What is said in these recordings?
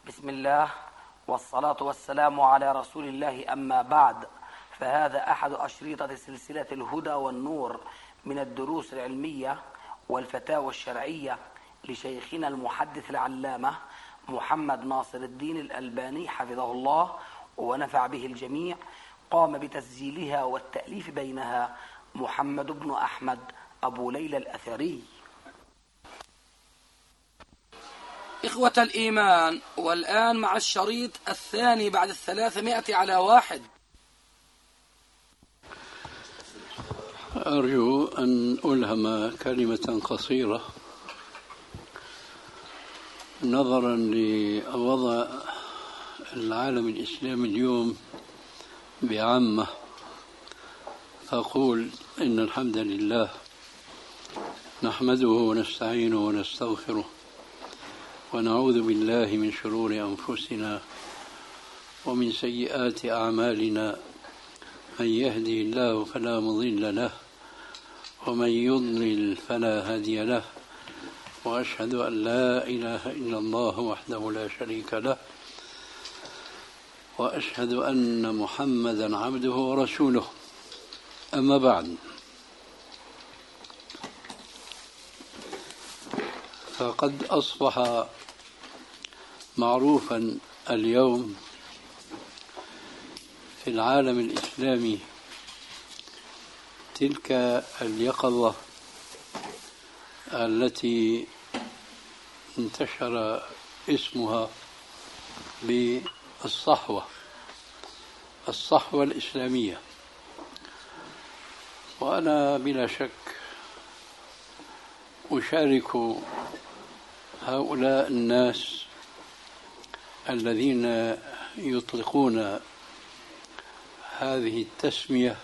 بسم الله والصلاة والسلام على رسول الله، أما بعد، فهذا أحد أشريطة سلسلة الهدى والنور من الدروس العلمية والفتاوى الشرعية لشيخنا المحدث العلامة محمد ناصر الدين الألباني حفظه الله ونفع به الجميع. قام بتسجيلها والتأليف بينها محمد بن أحمد أبو ليلى الأثري. إخوة الإيمان، والآن مع الشريط الثاني بعد 300 على 1. أرجو أن ألهم كلمة قصيرة نظرا لوضع العالم الإسلامي اليوم بعامة، فأقول إن الحمد لله نحمده ونستعينه ونستغفره ونعوذ بالله من شرور أنفسنا ومن سيئات أعمالنا، من يهدي الله فلا مضل له ومن يضلل فلا هادي له، وأشهد أن لا إله إلا الله وحده لا شريك له، وأشهد أن محمدا عبده ورسوله. أما بعد، فقد أصبح معروفا اليوم في العالم الإسلامي تلك اليقظة التي انتشر اسمها بالصحوة الإسلامية. وأنا بلا شك أشارك هؤلاء الناس الذين يطلقون هذه التسمية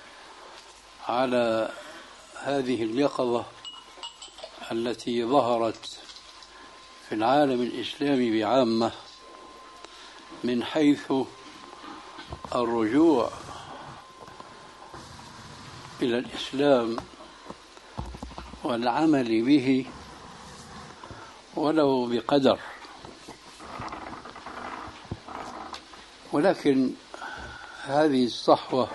على هذه اليقظة التي ظهرت في العالم الإسلامي بعامة، من حيث الرجوع إلى الإسلام والعمل به ولو بقدر. ولكن هذه الصحوة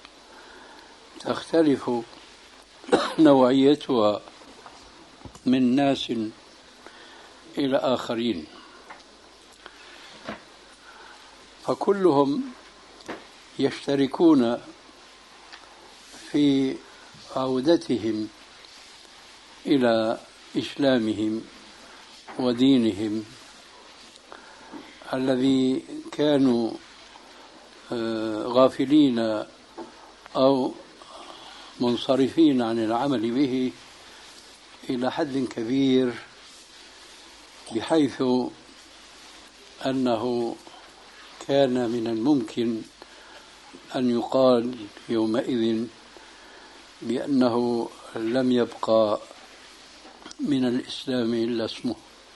تختلف نوعيتها من ناس إلى آخرين، فكلهم يشتركون في عودتهم إلى إسلامهم ودينهم الذي كانوا غافلين أو منصرفين عن العمل به إلى حد كبير، بحيث أنه كان من الممكن أن يقال يومئذ بأنه لم يبقى من الإسلام إلا اسمه.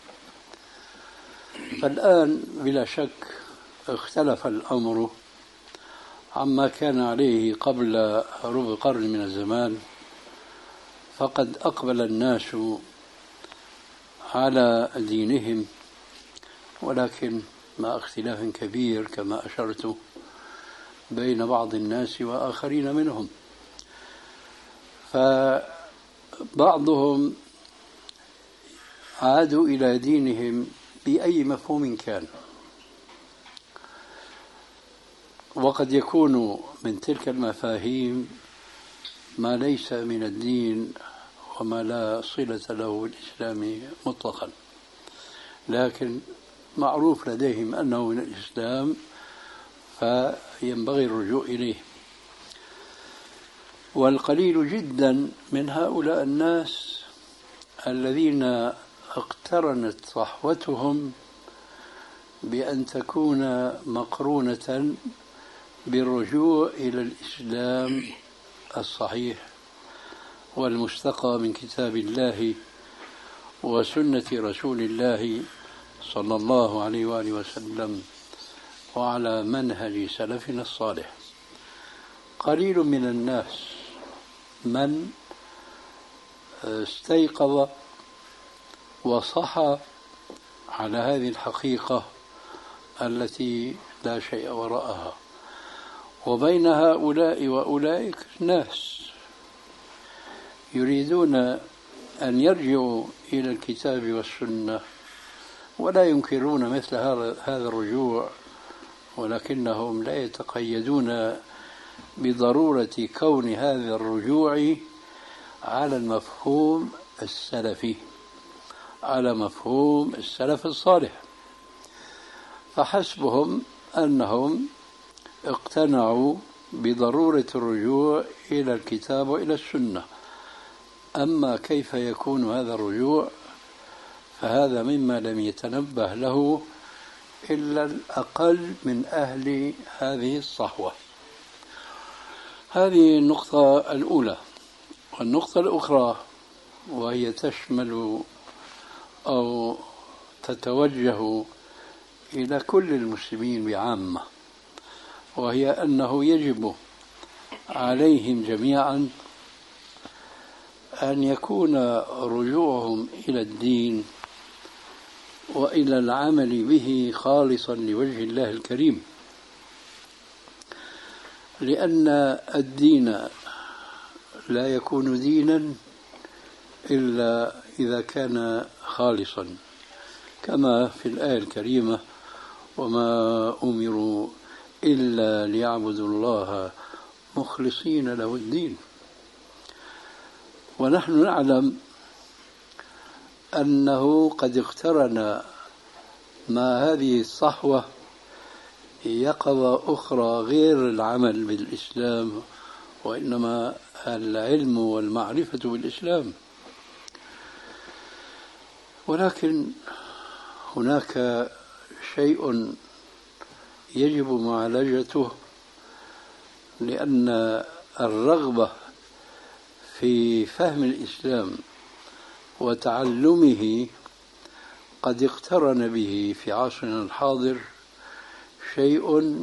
فالآن بلا شك اختلف الأمر عما كان عليه قبل ربع قرن من الزمان، فقد أقبل الناس على دينهم، ولكن مع اختلاف كبير كما أشرت بين بعض الناس وآخرين منهم. فبعضهم عادوا إلى دينهم بأي مفهوم كان، وقد يكون من تلك المفاهيم ما ليس من الدين وما لا صلة له بالإسلام مطلقا، لكن معروف لديهم أنه من الإسلام فينبغي الرجوع إليه. والقليل جدا من هؤلاء الناس الذين اقترنت صحوتهم بأن تكون مقرونة بالرجوع إلى الإسلام الصحيح والمستقى من كتاب الله وسنة رسول الله صلى الله عليه وآله وسلم وعلى منهج سلفنا الصالح. قليل من الناس من استيقظ وصحى على هذه الحقيقة التي لا شيء وراءها، وبين هؤلاء وأولئك ناس يريدون أن يرجعوا إلى الكتاب والسنة ولا ينكرون مثل هذا الرجوع، ولكنهم لا يتقيدون بضرورة كون هذا الرجوع على المفهوم السلفي، على مفهوم السلف الصالح، فحسبهم أنهم اقتنعوا بضرورة الرجوع إلى الكتاب وإلى السنة. أما كيف يكون هذا الرجوع فهذا مما لم يتنبه له إلا الأقل من أهل هذه الصحوة. هذه النقطة الأولى. والنقطة الأخرى وهي تشمل أو تتوجه إلى كل المسلمين بعامة، وهي أنه يجب عليهم جميعا أن يكون رجوعهم إلى الدين وإلى العمل به خالصا لوجه الله الكريم، لأن الدين لا يكون دينا إلا إذا كان خالصا، كما في الآية الكريمة: وما أمروا إلا ليعبدوا الله مخلصين له الدين. ونحن نعلم أنه قد اقترن مع هذه الصحوة يقظة أخرى غير العمل بالإسلام، وإنما العلم والمعرفة بالإسلام. ولكن هناك شيء يجب معالجته، لأن الرغبة في فهم الإسلام وتعلمه قد اقترن به في عصرنا الحاضر شيء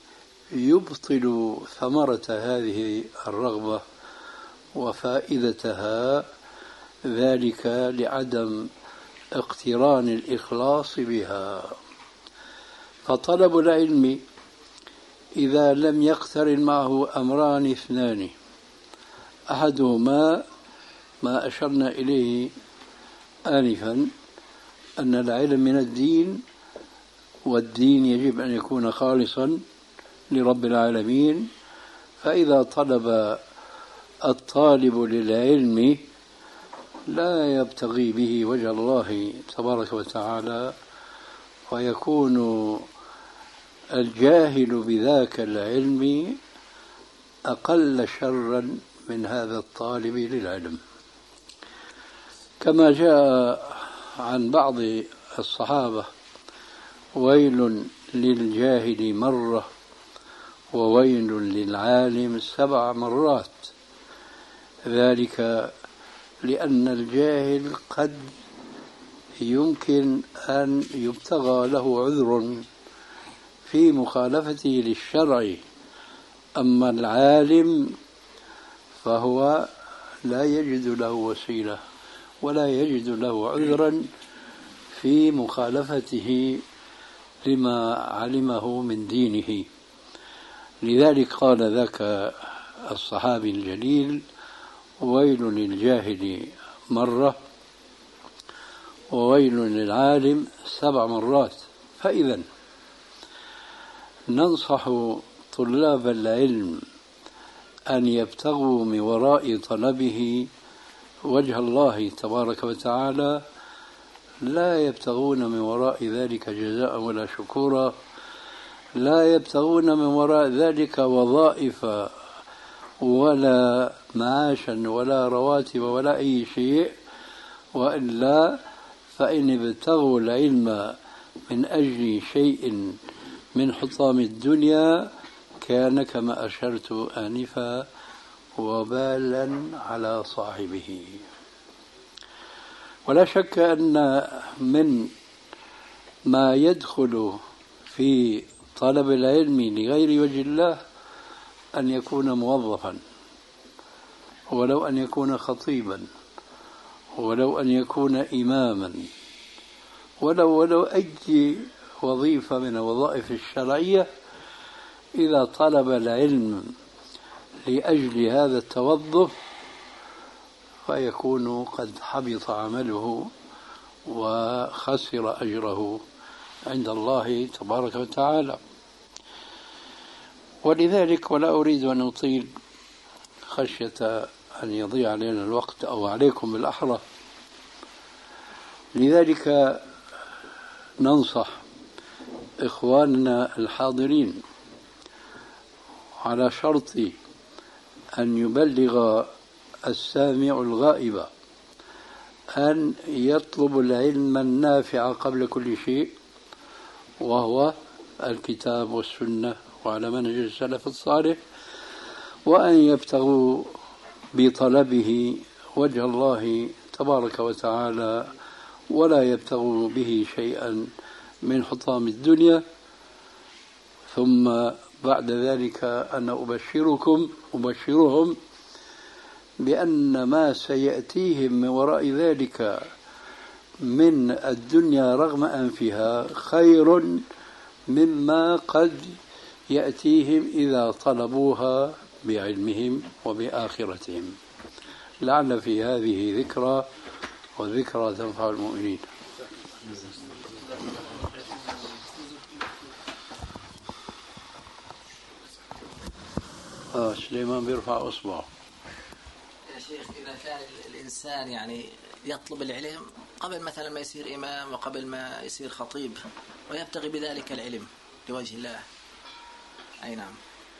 يبطل ثمرة هذه الرغبة وفائدتها، ذلك لعدم اقتران الإخلاص بها. فطلب العلم إذا لم يقترن معه أمران اثنان: أحدهما ما أشرنا إليه آنفا، أن العلم من الدين، والدين يجب أن يكون خالصا لرب العالمين. فإذا طلب الطالب للعلم لا يبتغي به وجه الله تبارك وتعالى، ويكون الجاهل بذاك العلم أقل شرا من هذا الطالب للعلم. كما جاء عن بعض الصحابة: ويل للجاهل مرة وويل للعالم 7 مرات. ذلك لأن الجاهل قد يمكن أن يبتغى له عذر في مخالفته للشرع، أما العالم فهو لا يجد له وسيلة ولا يجد له عذرا في مخالفته لما علمه من دينه. لذلك قال ذاك الصحابي الجليل: ويل للجاهل مرة وويل للعالم 7 مرات. فإذا ننصح طلاب العلم أن يبتغوا من وراء طلبه وجه الله تبارك وتعالى، لا يبتغون من وراء ذلك جزاء ولا شكورا، لا يبتغون من وراء ذلك وظائف ولا معاشا ولا رواتب ولا أي شيء، وإلا فإن ابتغوا العلم من أجل شيء من حطام الدنيا كان كما أشرت آنفا وبالا على صاحبه. ولا شك أن من ما يدخل في طلب العلم لغير وجه الله أن يكون موظفا، ولو أن يكون خطيبا، ولو أن يكون إماما، ولو أي وظيفة من الوظائف الشرعية إذا طلب العلم لأجل هذا التوظف فيكون قد حبط عمله وخسر أجره عند الله تبارك وتعالى. ولذلك، ولا أريد أن أطيل خشية أن يضيع علينا الوقت أو عليكم بالأحرى، لذلك ننصح إخواننا الحاضرين على شرط أن يبلغ السامع الغائب أن يطلب العلم النافع قبل كل شيء، وهو الكتاب والسنة وعلى منهج السلف الصالح، وأن يبتغوا بطلبه وجه الله تبارك وتعالى ولا يبتغوا به شيئا من حطام الدنيا. ثم بعد ذلك أنا أبشرهم بأن ما سيأتيهم من وراء ذلك من الدنيا رغم أنفها خير مما قد يأتيهم إذا طلبوها بعلمهم وبآخرتهم، لعل في هذه ذكرى، وذكرى تنفع المؤمنين. سليمان بيرفع أصبعه. يا شيخ، إذا كان الإنسان يعني يطلب العلم قبل مثلا ما يصير إمام وقبل ما يصير خطيب ويبتغي بذلك العلم لوجه الله، أي نعم،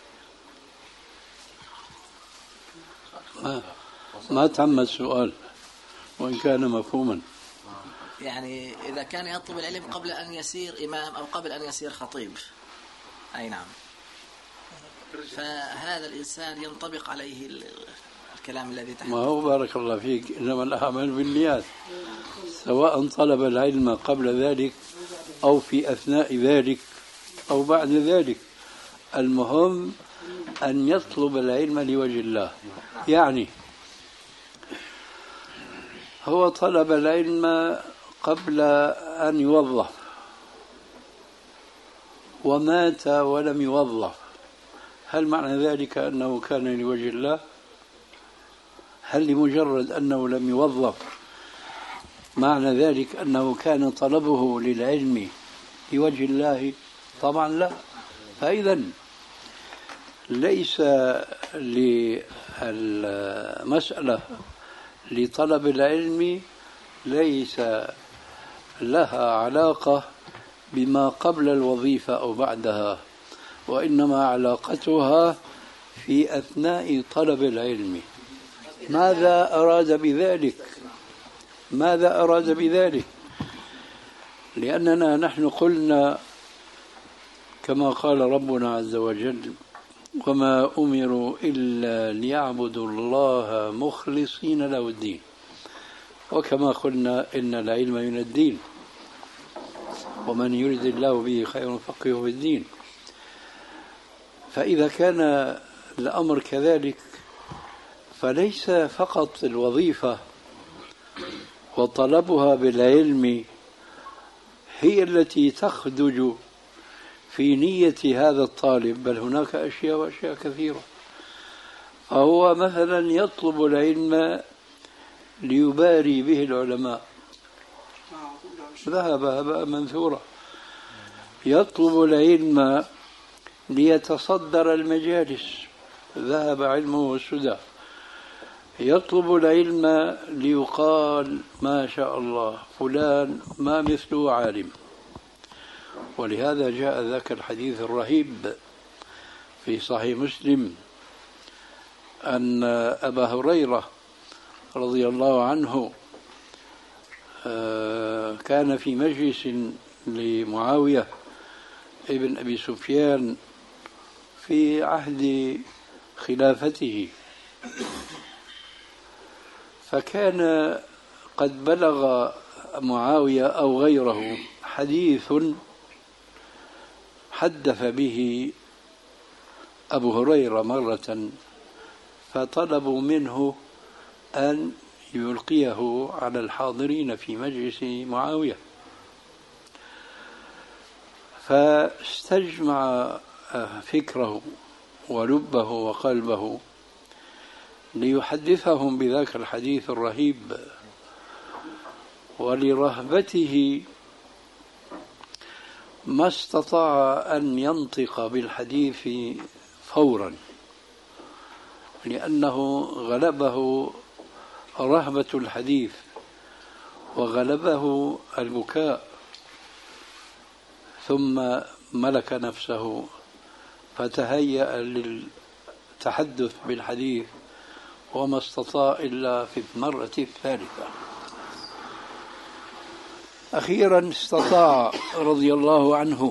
ما تم السؤال وإن كان مفهوما. يعني إذا كان يطلب العلم قبل أن يصير إمام أو قبل أن يصير خطيب، أي نعم، فهذا الإنسان ينطبق عليه الكلام الذي تحدث. ما هو بارك الله فيك، إنما الأعمال بالنيات، سواء طلب العلم قبل ذلك أو في أثناء ذلك أو بعد ذلك، المهم أن يطلب العلم لوجه الله. يعني هو طلب العلم قبل أن يوظف ومات ولم يوظف، هل معنى ذلك أنه كان لوجه الله؟ هل لمجرد أنه لم يوظف معنى ذلك أنه كان طلبه للعلم لوجه الله؟ طبعا لا. فإذا ليس للمسألة لطلب العلم ليس لها علاقة بما قبل الوظيفة أو بعدها، وإنما علاقتها في أثناء طلب العلم. ماذا أراد بذلك؟ ماذا أراد بذلك؟ لأننا نحن قلنا كما قال ربنا عز وجل: وما أمروا إلا ليعبدوا الله مخلصين له الدين. وكما قلنا إن العلم من الدين، ومن يرد الله به خير فقهه في الدين. فإذا كان الأمر كذلك فليس فقط الوظيفة وطلبها بالعلم هي التي تخدج في نية هذا الطالب، بل هناك أشياء وأشياء كثيرة. فهو مثلا يطلب العلم ليباري به العلماء، ذهب هباء منثورا. يطلب العلم ليتصدر المجالس، ذهب علمه سدى. يطلب العلم ليقال ما شاء الله فلان ما مثله عالم. ولهذا جاء ذاك الحديث الرهيب في صحيح مسلم أن أبا هريرة رضي الله عنه كان في مجلس لمعاوية ابن أبي سفيان في عهد خلافته، فكان قد بلغ معاوية أو غيره حديث حدث به أبو هريرة مرة، فطلبوا منه أن يلقيه على الحاضرين في مجلس معاوية. فاستجمع فكره ولبه وقلبه ليحدثهم بذاك الحديث الرهيب، ولرهبته ما استطاع أن ينطق بالحديث فورا، لأنه غلبه رهبة الحديث وغلبه البكاء، ثم ملك نفسه فتهيأ للتحدث بالحديث، وما استطاع إلا في المرة الثالثة. أخيرا استطاع رضي الله عنه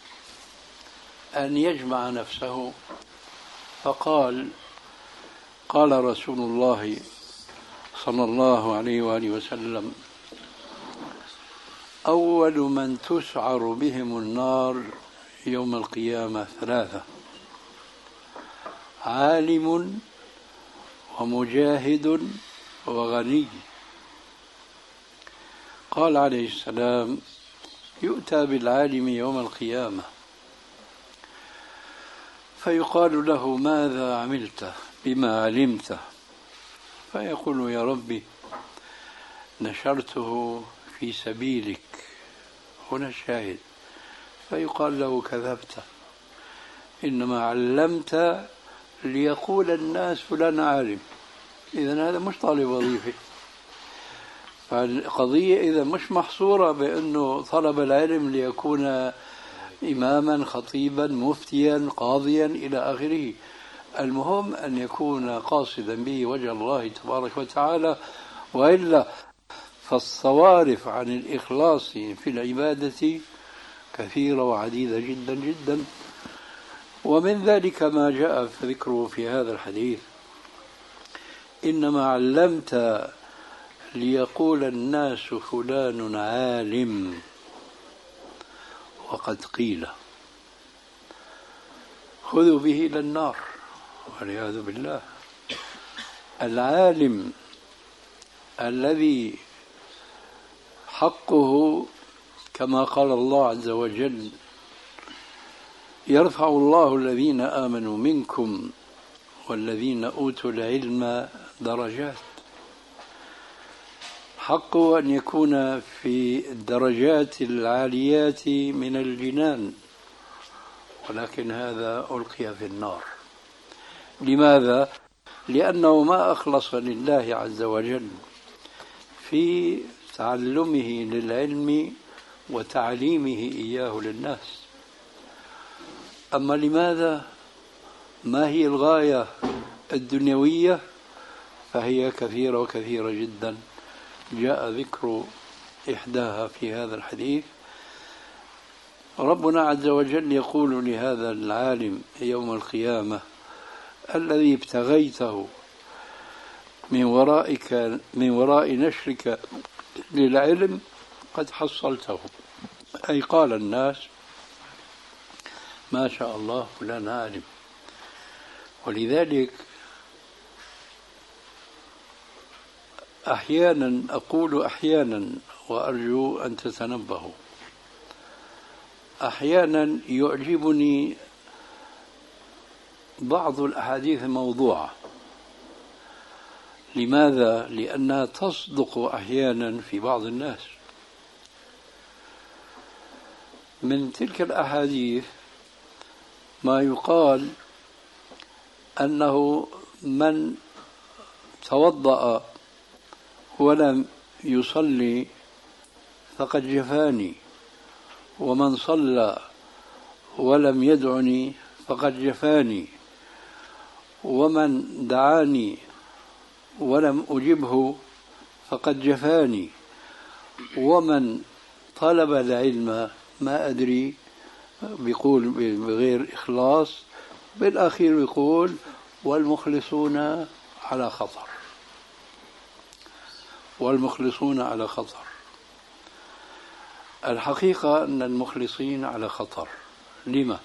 أن يجمع نفسه، فقال: قال رسول الله صلى الله عليه وآله وسلم: أول من تسعر بهم النار يوم القيامة ثلاثة: عالم ومجاهد وغني. قال عليه السلام: يؤتى بالعالم يوم القيامة فيقال له: ماذا عملت بما علمت؟ فيقول: يا ربي نشرته في سبيلك. هنا الشاهد. فيقال له: كذبت، إنما علمت ليقول الناس فلان عالم. إذن هذا مش طالب وظيفة. فالقضية إذا مش محصورة بأنه طلب العلم ليكون إماما خطيبا مفتيا قاضيا إلى آخره. المهم أن يكون قاصدا به وجه الله تبارك وتعالى، وإلا فالصوارف عن الإخلاص في العبادة كثيرة وعديدة جدا جدا. ومن ذلك ما جاء ذكره في هذا الحديث: إنما علمت ليقول الناس فلان عالم، وقد قيل. خذوا به إلى النار والعياذ بالله. العالم الذي حقه كما قال الله عز وجل: يرفع الله الذين آمنوا منكم والذين أوتوا العلم درجات. حقه أن يكون في الدرجات العاليات من الجنان، ولكن هذا ألقي في النار. لماذا؟ لأنه ما أخلص لله عز وجل في تعلمه للعلم وتعليمه إياه للناس. أما لماذا؟ ما هي الغاية الدنيوية؟ فهي كثيرة وكثيرة جدا، جاء ذكر إحداها في هذا الحديث. ربنا عز وجل يقول لهذا العالم يوم القيامة: الذي ابتغيته من وراء نشرك للعلم قد حصلته. أي قال الناس: ما شاء الله فلان عالم. ولذلك أحيانا وأرجو أن تتنبهوا، أحيانا يعجبني بعض الأحاديث الموضوعة. لماذا؟ لأنها تصدق أحيانا في بعض الناس. من تلك الأحاديث ما يقال أنه من توضأ ولم يصلي فقد جفاني، ومن صلى ولم يدعني فقد جفاني، ومن دعاني ولم أجبه فقد جفاني، ومن طلب العلم ما أدري بيقول بغير إخلاص، بالأخير يقول: والمخلصون على خطر. والمخلصون على خطر. الحقيقة أن المخلصين على خطر. لما؟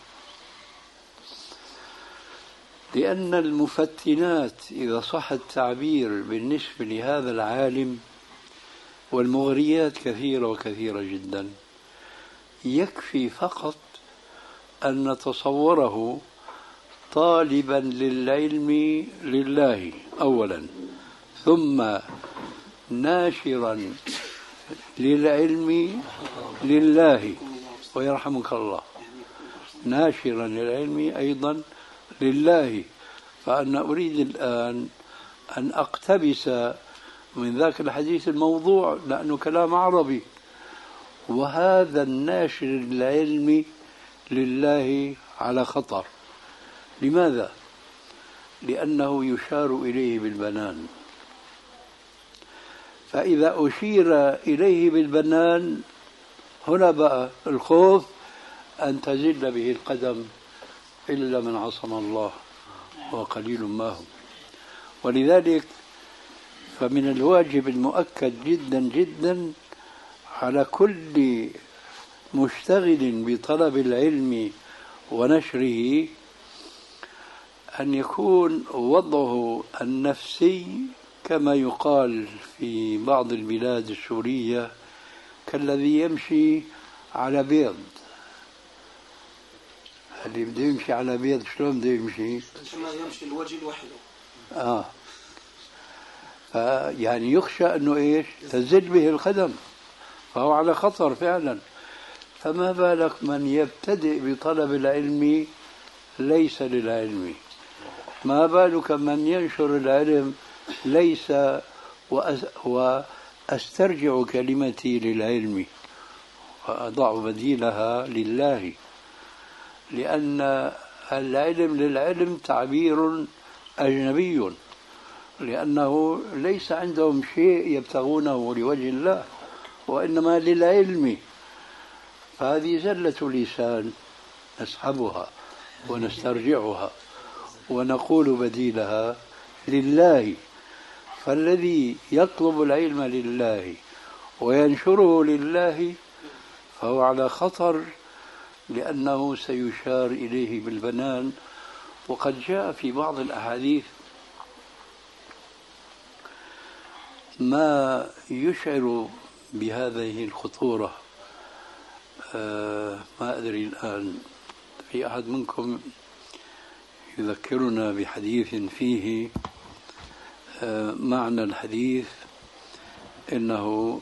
لأن المفتنات إذا صح التعبير بالنسبة لهذا العالم والمغريات كثيرة وكثيرة جدا. يكفي فقط أن نتصوره طالبا للعلم لله أولا، ثم ناشرا للعلم لله، ويرحمك الله، ناشرا للعلم أيضا لله. فأنا أريد الآن أن أقتبس من ذاك الحديث الموضوع لأنه كلام عربي، وهذا الناشر للعلم لله على خطر. لماذا؟ لأنه يشار إليه بالبنان، فإذا أشير إليه بالبنان هنا بقى الخوف أن تزل به القدم إلا من عصم الله وقليل ما هم. ولذلك فمن الواجب المؤكد جدا جدا على كل مشتغل بطلب العلم ونشره أن يكون وضعه النفسي كما يقال في بعض البلاد السورية كالذي يمشي على بيض. اللي بده يمشي على بيض شلون بده يمشي؟ يمشي الوجه لوحده. يعني يخشى أنه إيش؟ تزل به القدم، فهو على خطر فعلا. فما بالك من يبتدئ بطلب العلم ليس للعلم؟ ما بالك من ينشر العلم ليس وأسترجع كلمتي للعلم وأضع بديلها لله، لأن العلم للعلم تعبير أجنبي، لأنه ليس عندهم شيء يبتغونه لوجه الله وإنما للعلم. فهذه زلة لسان نسحبها ونسترجعها ونقول بديلها لله. فالذي يطلب العلم لله وينشره لله فهو على خطر، لأنه سيشار إليه بالبنان. وقد جاء في بعض الأحاديث ما يشعر بهذه الخطورة. ما أدري الآن في أحد منكم يذكرنا بحديث فيه معنى الحديث إنه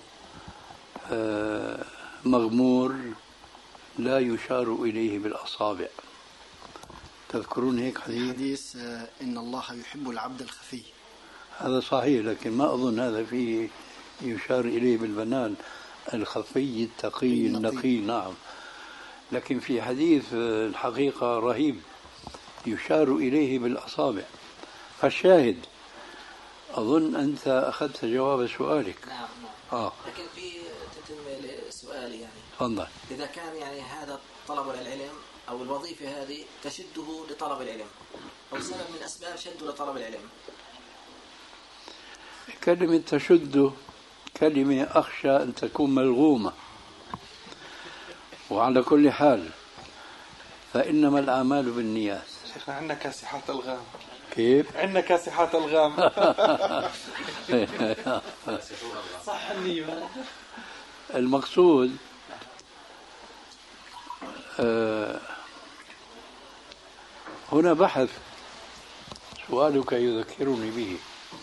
مغمور لا يشار إليه بالأصابع. تذكرون هيك حديث إن الله يحب العبد الخفي؟ هذا صحيح، لكن ما أظن هذا فيه يشار إليه بالبنان، الخفي التقي النقي. نعم، لكن في حديث الحقيقة رهيب يشار إليه بالأصابع. فالشاهد أظن أنت أخذت جواب سؤالك. نعم. لكن في تتم سؤالي يعني. تفضل. إذا كان يعني هذا طلب العلم أو الوظيفة هذه تشده لطلب العلم أو سبب من أسباب شده لطلب العلم. كلمة تشده كلمة أخشى أن تكون ملغومة، وعلى كل حال فإنما الأعمال بالنيات. شيخنا عندنا كاسحات ألغام. كيف؟ عندنا كاسحات ألغام. صح النية. المقصود هنا بحث سؤالك يذكرني به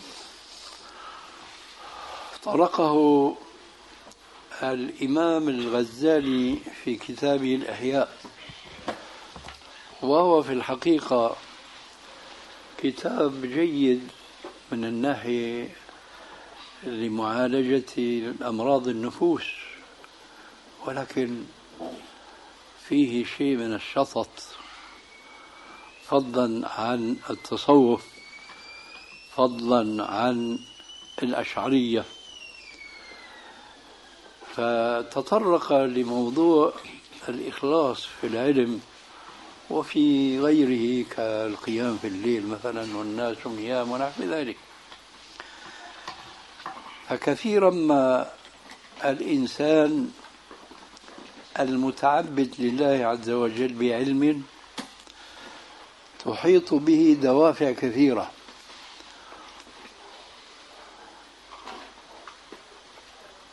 طرقه الإمام الغزالي في كتابه الإحياء، وهو في الحقيقة كتاب جيد من الناحية لمعالجة أمراض النفوس، ولكن فيه شيء من الشطط، فضلا عن التصوف، فضلا عن الأشعرية. فتطرق لموضوع الإخلاص في العلم وفي غيره كالقيام في الليل مثلا والناس نيام ونحو ذلك. فكثيرا ما الإنسان المتعبد لله عز وجل بعلم تحيط به دوافع كثيرة،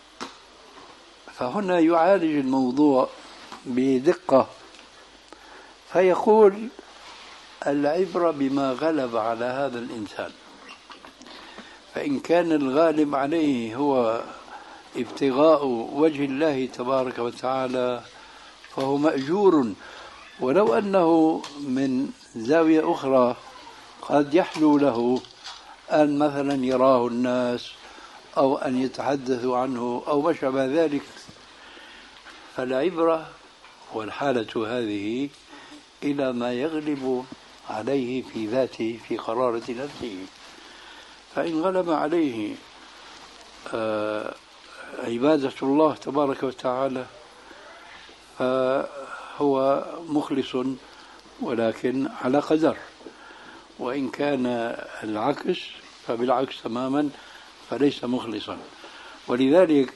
فهنا يعالج الموضوع بدقة فيقول العبرة بما غلب على هذا الإنسان، فإن كان الغالب عليه هو ابتغاء وجه الله تبارك وتعالى فهو مأجور، ولو أنه من زاوية أخرى قد يحلو له أن مثلا يراه الناس أو أن يتحدثوا عنه أو ما شابه ذلك. فالعبرة والحالة هذه إلى ما يغلب عليه في ذاته في قرارة نفسه، فإن غلب عليه عبادة الله تبارك وتعالى فهو مخلص ولكن على قدر، وإن كان العكس فبالعكس تماما فليس مخلصا. ولذلك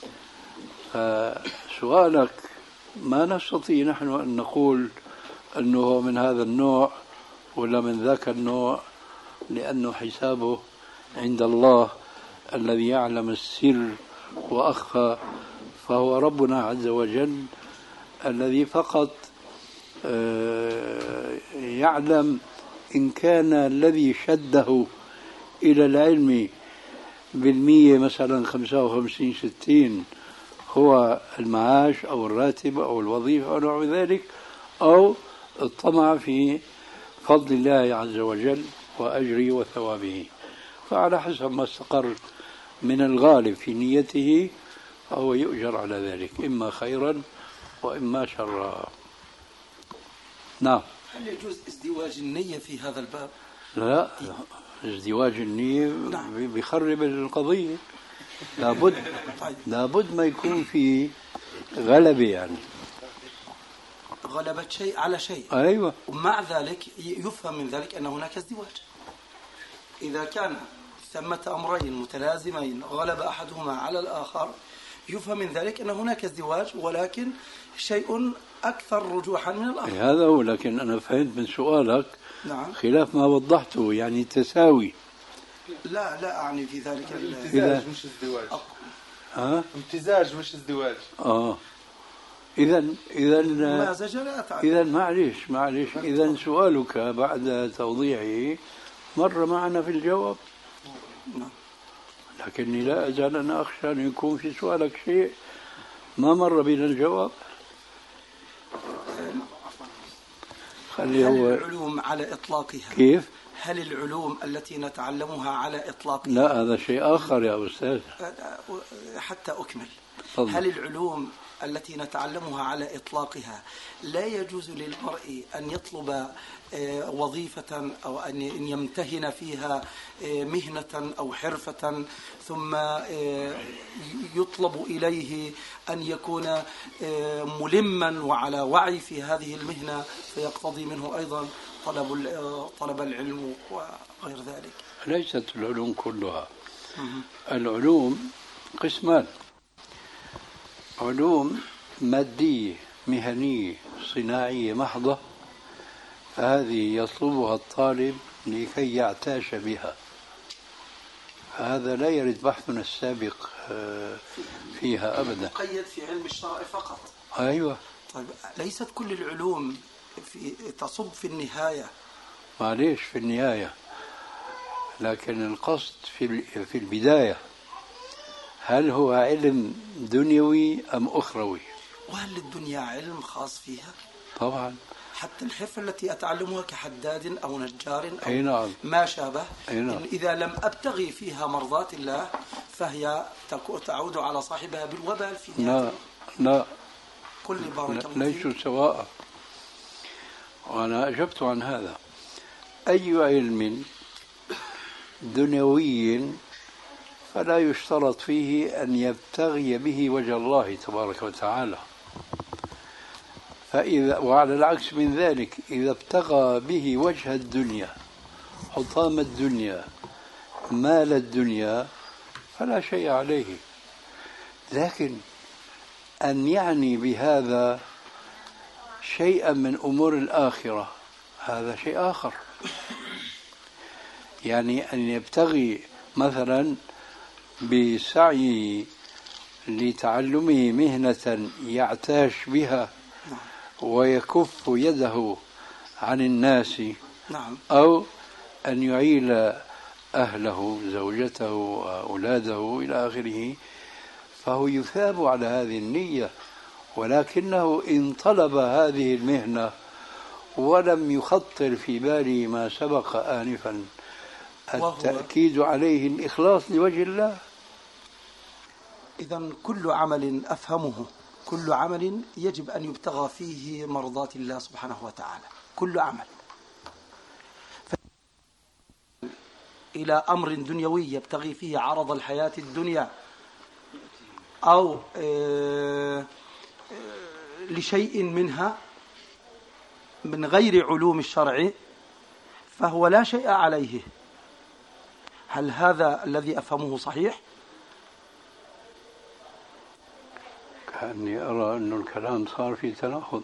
سؤالك ما نستطيع نحن أن نقول أنه من هذا النوع ولا من ذاك النوع، لأنه حسابه عند الله الذي يعلم السر وأخفى، فهو ربنا عز وجل الذي فقط يعلم إن كان الذي شده إلى العلم بالمية مثلا 55-60 هو المعاش أو الراتب أو الوظيفة أو نحو ذلك، أو الطمع في فضل الله عز وجل وأجره وثوابه، فعلى حسب ما استقر من الغالب في نيته فهو يؤجر على ذلك، إما خيرا وإما شرا. نعم. هل يجوز ازدواج النية في هذا الباب؟ لا، ازدواج النية بيخرب القضية. لابد ما يكون في غلبة، يعني غلبة شيء على شيء. أيوة. ومع ذلك يفهم من ذلك أن هناك ازدواج. إذا كان ثمة أمرين متلازمين غلب أحدهما على الآخر يفهم من ذلك أن هناك ازدواج، ولكن شيء أكثر رجوحا من الآخر. هذا هو، لكن أنا فهمت من سؤالك نعم. خلاف ما وضحته، يعني تساوي. لا أعني في ذلك امتزاج مش ازدواج. امتزاج مش ازدواج. إذا معلش إذا سؤالك بعد توضيحه مر معنا في الجواب، لكني لا أزال أنا أخشى أن يكون في سؤالك شيء ما مر بنا الجواب. هل العلوم على إطلاقها كيف؟ هل العلوم التي نتعلمها على إطلاقها؟ لا، هذا شيء آخر يا أستاذ. حتى أكمل. طبعا. هل العلوم التي نتعلمها على إطلاقها لا يجوز للمرء أن يطلب وظيفة أو أن يمتهن فيها مهنة أو حرفة ثم يطلب إليه أن يكون ملما وعلى وعي في هذه المهنة فيقتضي منه أيضا طلب العلم وغير ذلك؟ ليست العلوم كلها. العلوم قسمان: علوم مادية مهنية صناعية محضة، فهذه يطلبها الطالب لكي يعتاش بها، هذا لا يرد بحثنا السابق فيها أبدا. مقيد في علم الشرع فقط. أيوة. طيب ليست كل العلوم تصب في النهاية؟ معليش في النهاية، لكن القصد في البداية هل هو علم دنيوي أم أخروي؟ وهل الدنيا علم خاص فيها؟ طبعا. حتى الحرفة التي أتعلمها كحداد أو نجار أو نعم. ما شابه، نعم. إذا لم أبتغي فيها مرضات الله فهي تعود على صاحبها بالوبال في نهاية. لا كل بارك الله ليسوا سواء، وأنا أجبت عن هذا. أي علم دنيوي فلا يشترط فيه أن يبتغي به وجه الله تبارك وتعالى، وعلى العكس من ذلك إذا ابتغى به وجه الدنيا، حطام الدنيا، مال الدنيا، فلا شيء عليه. لكن أن يعني بهذا شيئا من أمور الآخرة هذا شيء آخر. يعني أن يبتغي مثلا بسعيه لتعلمه مهنة يعتاش بها ويكف يده عن الناس، نعم، أو أن يعيل أهله زوجته وأولاده إلى آخره، فهو يثاب على هذه النية. ولكنه إن طلب هذه المهنة ولم يخطر في باله ما سبق آنفا، التأكيد عليه الإخلاص لوجه الله. إذن كل عمل أفهمه، كل عمل يجب أن يبتغى فيه مرضات الله سبحانه وتعالى، كل عمل. إلى أمر دنيوي يبتغي فيه عرض الحياة الدنيا، أو لشيء منها من غير علوم الشرع، فهو لا شيء عليه. هل هذا الذي أفهمه صحيح؟ كأني أرى أن الكلام صار في تناقض.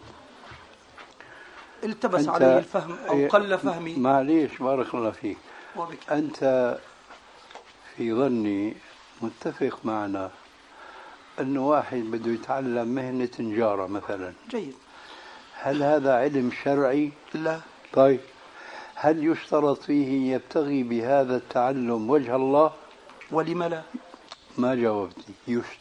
التبس عليه الفهم أو قل فهمي. معليش، بارك الله فيك. وبك. أنت في ظني متفق معنا أنه واحد بده يتعلم مهنة نجارة مثلا. جيد. هل هذا علم شرعي؟ لا. طيب، هل يشترط فيه يبتغي بهذا التعلم وجه الله؟ ولم لا؟ ما جاوبتني.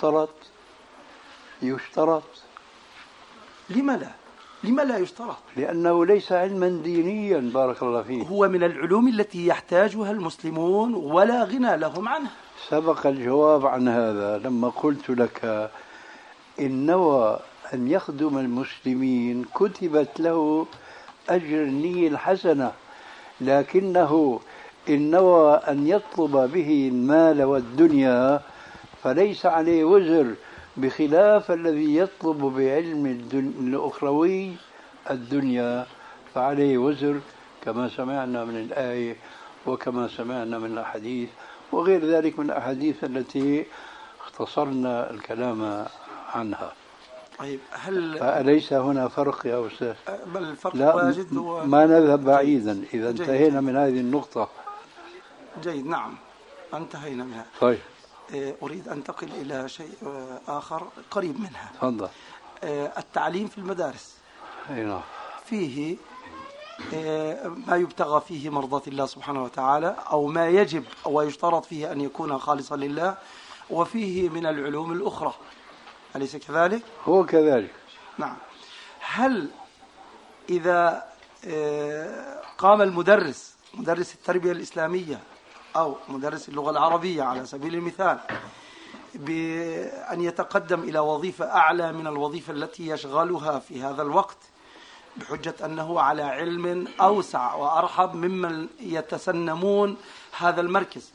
يشترط. لم لا؟ لم لا يشترط؟ لأنه ليس علما دينيا. بارك الله فيك. هو من العلوم التي يحتاجها المسلمون ولا غنى لهم عنها. سبق الجواب عن هذا لما قلت لك إن نوى أن يخدم المسلمين كتبت له أجر النية الحسنة، لكنه إن نوى أن يطلب به المال والدنيا فليس عليه وزر، بخلاف الذي يطلب بعلم الأخروي الدنيا فعليه وزر، كما سمعنا من الآية وكما سمعنا من الأحاديث وغير ذلك من الأحاديث التي اختصرنا الكلام عنها. طيب، فأليس هنا فرق يا أستاذ؟ بل الفرق لا، واجد. ما نذهب بعيدا إذا انتهينا من هذه النقطة. جيد، نعم، انتهينا منها. طيب، أريد أن أنتقل إلى شيء آخر قريب منها. تفضل. التعليم في المدارس نعم. فيه ما يبتغى فيه مرضات الله سبحانه وتعالى، أو ما يجب أو يشترط فيه أن يكون خالصا لله، وفيه من العلوم الأخرى، أليس كذلك؟ هو كذلك. نعم. هل إذا قام المدرس، مدرس التربية الإسلامية أو مدرس اللغة العربية على سبيل المثال، بأن يتقدم إلى وظيفة أعلى من الوظيفة التي يشغلها في هذا الوقت بحجة أنه على علم أوسع وأرحب ممن يتسنمون هذا المركز،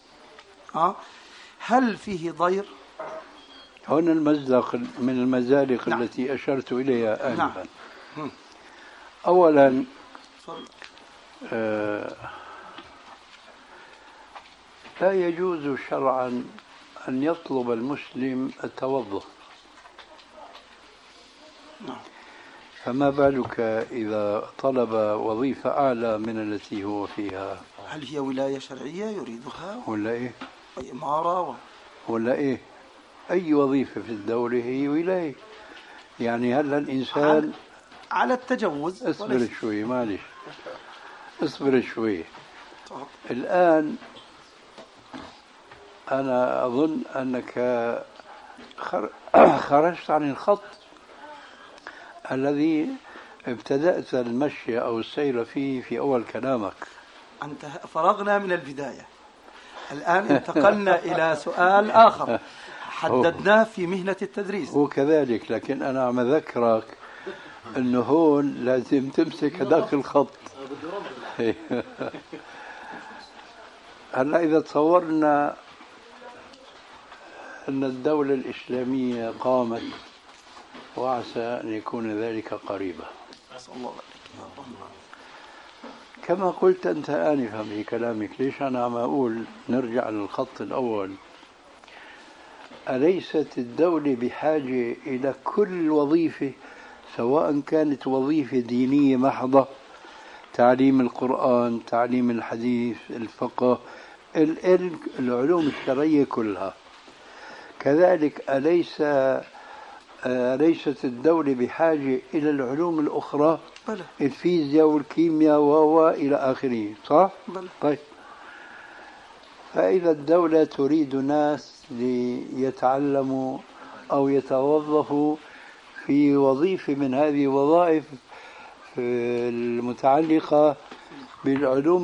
هل فيه ضير؟ هنا المزلق من المزالق نعم. التي أشرت إليها آنفا. نعم. أولا لا يجوز شرعا أن يطلب المسلم التوظف. نعم. فما بالك إذا طلب وظيفة أعلى من التي هو فيها؟ هل هي ولاية شرعية يريدها؟ ولا إيه؟ إمارة ولا إيه؟ أي وظيفة في الدولة هي ولاية. يعني هل الإنسان على التجوز؟ اصبر شوي، معلش اصبر شوي. الآن أنا أظن أنك خرجت عن الخط الذي ابتدأت المشي أو السير فيه في أول كلامك. أنت فرغنا من البداية، الآن انتقلنا إلى سؤال آخر حددناه في مهنة التدريس. هو كذلك، لكن أنا عم أذكرك أنه هون لازم تمسك هذاك الخط. هلا إذا تصورنا أن الدولة الإسلامية قامت، وعسى أن يكون ذلك قريبا، كما قلت أنت آنفا في كلامك. ليش أنا عم أقول نرجع للخط الأول؟ أليست الدولة بحاجة إلى كل وظيفة، سواء كانت وظيفة دينية محضة، تعليم القرآن، تعليم الحديث، الفقه، العلوم الشرعية كلها؟ كذلك أليس ليست الدولة بحاجة إلى العلوم الأخرى؟ بلى. الفيزياء والكيمياء وإلى آخره، صح؟ بلى. طيب، فإذا الدولة تريد ناس ليتعلموا أو يتوظفوا في وظيفة من هذه الوظائف المتعلقة بالعلوم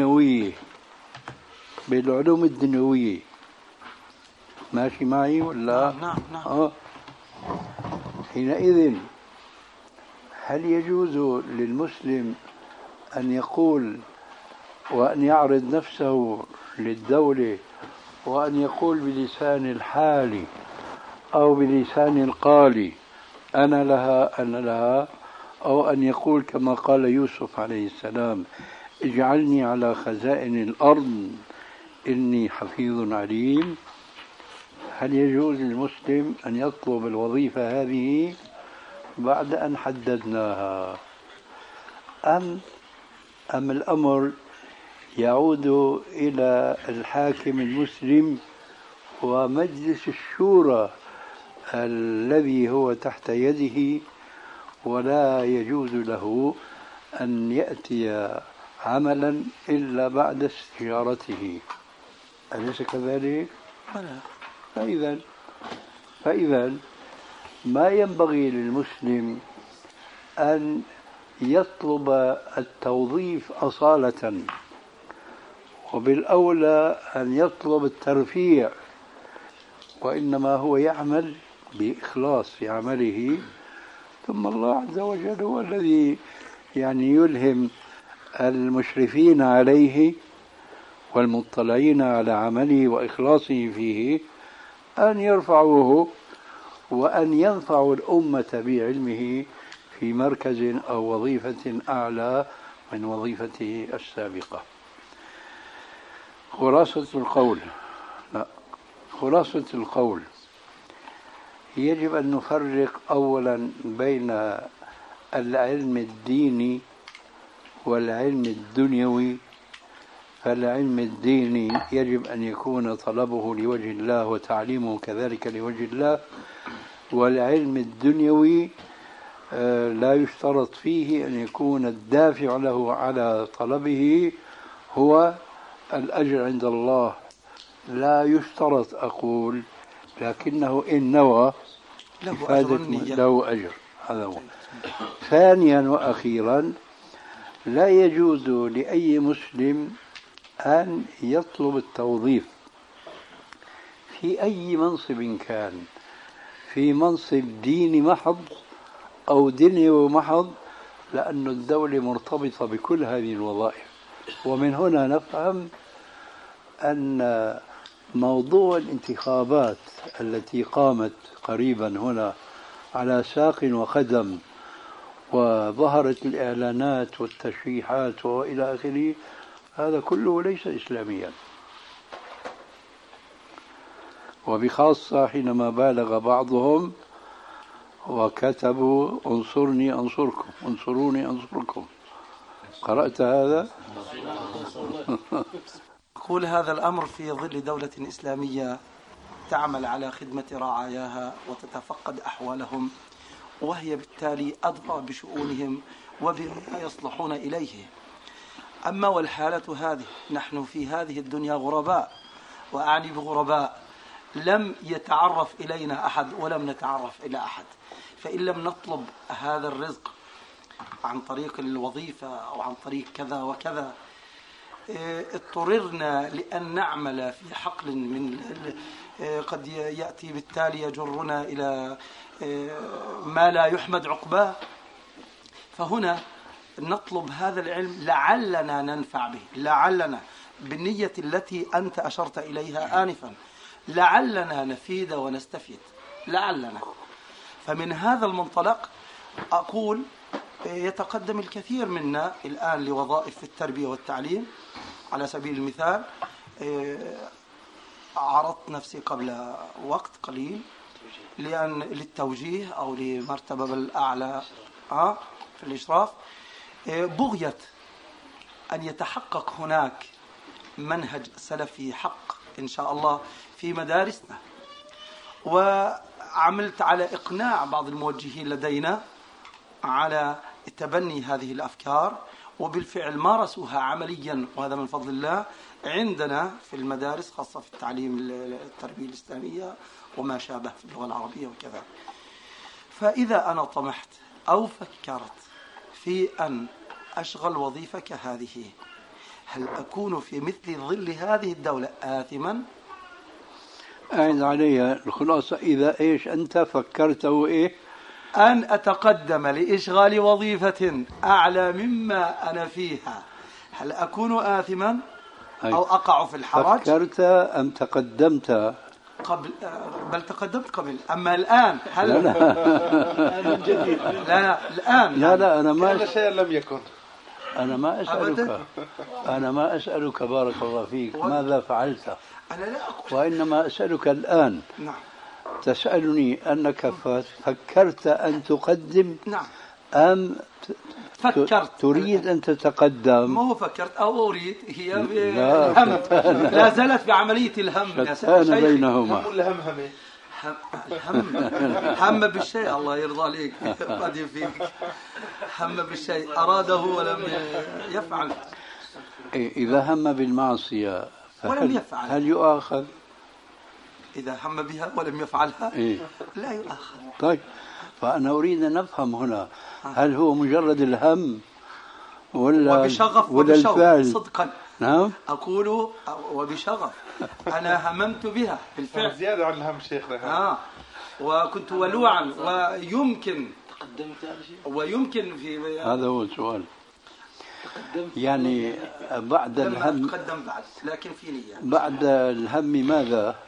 الدنيوية، ماشي معي ولا؟ نعم. حينئذ هل يجوز للمسلم أن يقول وأن يعرض نفسه للدولة وأن يقول بلسان الحال أو بلسان القال أنا لها، أو أن يقول كما قال يوسف عليه السلام اجعلني على خزائن الأرض إني حفيظ عليم؟ هل يجوز للمسلم أن يطلب الوظيفة هذه بعد أن حددناها، أم الأمر يعود إلى الحاكم المسلم ومجلس الشورى الذي هو تحت يده، ولا يجوز له أن يأتي عملا إلا بعد استشارته؟ أليس كذلك؟ فإذا ما ينبغي للمسلم أن يطلب التوظيف أصالة، وبالأولى أن يطلب الترفيع، وإنما هو يعمل بإخلاص في عمله، ثم الله عز وجل هو الذي يلهم المشرفين عليه والمطلعين على عمله وإخلاصه فيه أن يرفعوه وأن ينفعوا الأمة بعلمه في مركز أو وظيفة أعلى من وظيفته السابقة. خلاصة القول يجب أن نفرق أولا بين العلم الديني والعلم الدنيوي. فالعلم الديني يجب أن يكون طلبه لوجه الله وتعليمه كذلك لوجه الله، والعلم الدنيوي لا يشترط فيه أن يكون الدافع له على طلبه هو الأجر عند الله، لا يشترط أقول، لكنه إن نوى له أجر. هذا هو. ثانيا وأخيرا، لا يجوز لأي مسلم أن يطلب التوظيف في أي منصب كان، في منصب ديني محض أو دنيوي محض، لأن الدولة مرتبطة بكل هذه الوظائف. ومن هنا نفهم أن موضوع الانتخابات التي قامت قريبا هنا على ساق وقدم وظهرت الإعلانات والتشريحات وإلى آخره، هذا كله ليس إسلاميا، وبخاصة حينما بالغ بعضهم وكتبوا انصرني أنصركم، انصروني أنصركم. قرأت هذا؟ أقول هذا الأمر في ظل دولة إسلامية تعمل على خدمة رعاياها وتتفقد أحوالهم، وهي بالتالي أدرى بشؤونهم وبما يصلحون إليه. أما والحالة هذه، نحن في هذه الدنيا غرباء، وأعني بغرباء لم يتعرف إلينا أحد ولم نتعرف إلى أحد، فإن لم نطلب هذا الرزق عن طريق الوظيفة أو عن طريق كذا وكذا، اضطررنا لأن نعمل في حقل من قد يأتي بالتالي يجرنا إلى ما لا يحمد عقباه. فهنا نطلب هذا العلم لعلنا ننفع به، لعلنا بالنية التي أنت أشرت إليها آنفا، لعلنا نفيد ونستفيد، لعلنا. فمن هذا المنطلق أقول يتقدم الكثير منا الآن لوظائف في التربية والتعليم. على سبيل المثال عرضت نفسي قبل وقت قليل للتوجيه أو لمرتبة الأعلى في الإشراف، بغية أن يتحقق هناك منهج سلفي حق إن شاء الله في مدارسنا. عملت على إقناع بعض الموجهين لدينا على تبني هذه الأفكار، وبالفعل مارسوها عمليا، وهذا من فضل الله عندنا في المدارس، خاصة في التعليم التربية الإسلامية وما شابه في اللغة العربية وكذا. فإذا أنا طمحت أو فكرت في أن أشغل وظيفة كهذه، هل أكون في مثل ظل هذه الدولة آثما؟ أعد عليها الخلاصة. إذا إيش أنت فكرت وإيه؟ أن أتقدم لإشغال وظيفة أعلى مما أنا فيها، هل أكون آثما أو أقع في الحرج؟ فكرت أم تقدمت؟ قبل، بل تقدمت قبل. أما الآن هل لا من جديد؟ لا الآن لا أنا ما كل شيء لم يكن. أنا ما أسألك بارك الله فيك ماذا فعلت، أنا لا أقول، وإنما أسألك الآن. نعم. تسألني أنك فكرت أن تقدم، نعم. أم فكرت تريد أن تتقدم؟ ما هو فكرت أو أريد، هي لا، الهم لا زالت في عملية الهم. شتان بينهما. الهم هم بالشيء، الله يرضى عليك قد يفيك. هم بالشيء أراده ولم يفعل. إذا هم بالمعصية ولم يفعل، هل يؤاخذ؟ إذا هم بها ولم يفعلها لا يؤاخذ. طيب، فأنا أريد أن أفهم هنا، هل هو مجرد الهم وبشغف ولا الفعل؟ صدقا نعم، أقول وبشغف. أنا هممت بها بالفعل زيادة عن الهم شيخنا. وكنت ولوعا، ويمكن في هذا هو السؤال. يعني بعد الهم تقدم بعد، لكن في نية. بعد الهم ماذا؟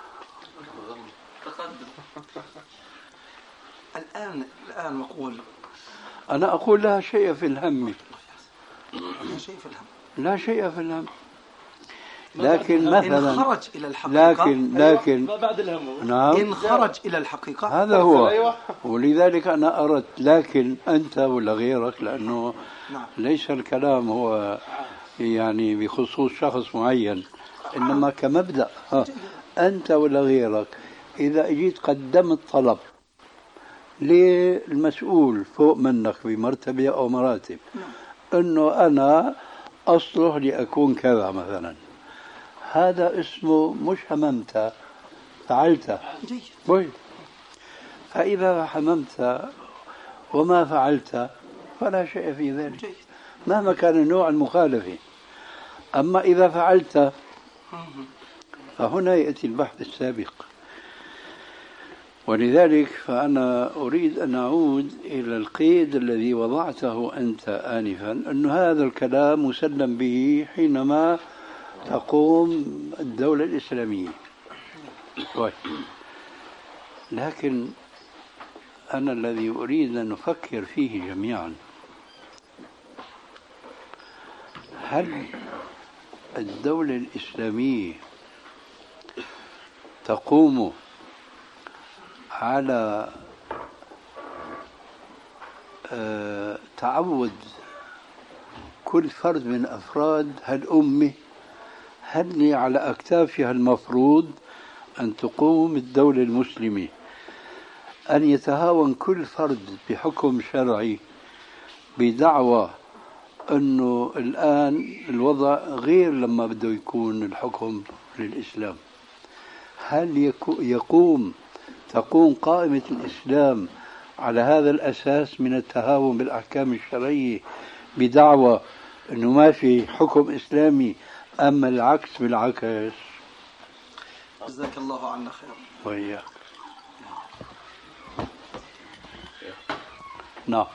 الآن نقول، أنا أقول لا شيء في الهم. لا شيء في الهم. لا شيء في الهم، لكن مثلا إن خرج إلى الحقيقة، لكن ما بعد الهم. نعم، إن خرج إلى الحقيقة هذا هو. ولذلك أنا أردت، لكن أنت ولا غيرك، لأنه ليس الكلام هو يعني بخصوص شخص معين، إنما كمبدأ. أنت ولا غيرك إذا أجيت قدمت طلب للمسؤول فوق منك بمرتبة أو مراتب، أنه أنا أصلح لأكون كذا مثلا، هذا اسمه مش هممت، فعلت. جيد. فإذا هممت وما فعلت فلا شيء في ذلك، مهما كان النوع المخالفة. أما إذا فعلت فهنا يأتي البحث السابق. ولذلك فأنا أريد أن أعود إلى القيد الذي وضعته أنت آنفا، أن هذا الكلام مسلم به حينما تقوم الدولة الإسلامية. لكن أنا الذي أريد أن نفكر فيه جميعا، هل الدولة الإسلامية تقوم على تعود كل فرد من أفراد هالأمة؟ هل على أكتافها المفروض أن تقوم الدولة المسلمة أن يتهاون كل فرد بحكم شرعي بدعوى أنه الآن الوضع غير لما بده يكون الحكم للإسلام؟ هل تقوم قائمة الإسلام على هذا الأساس من التهاون بالأحكام الشرعية بدعوى أنه ما في حكم إسلامي، أما العكس بالعكس؟ جزاك الله عنا خير. وإياك. نعم.